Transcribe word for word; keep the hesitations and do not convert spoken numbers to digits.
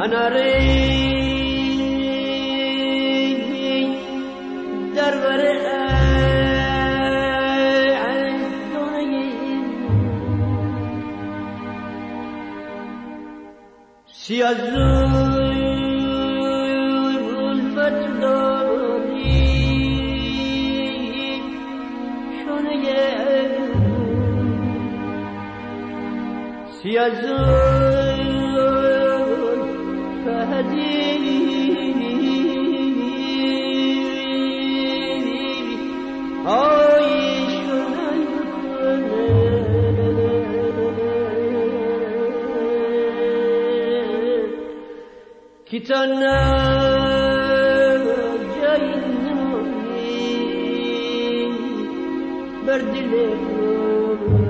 هنری در بره سیازوی الفت داری شونه سیازوی فهدی آی شونه kitana jainuni berdile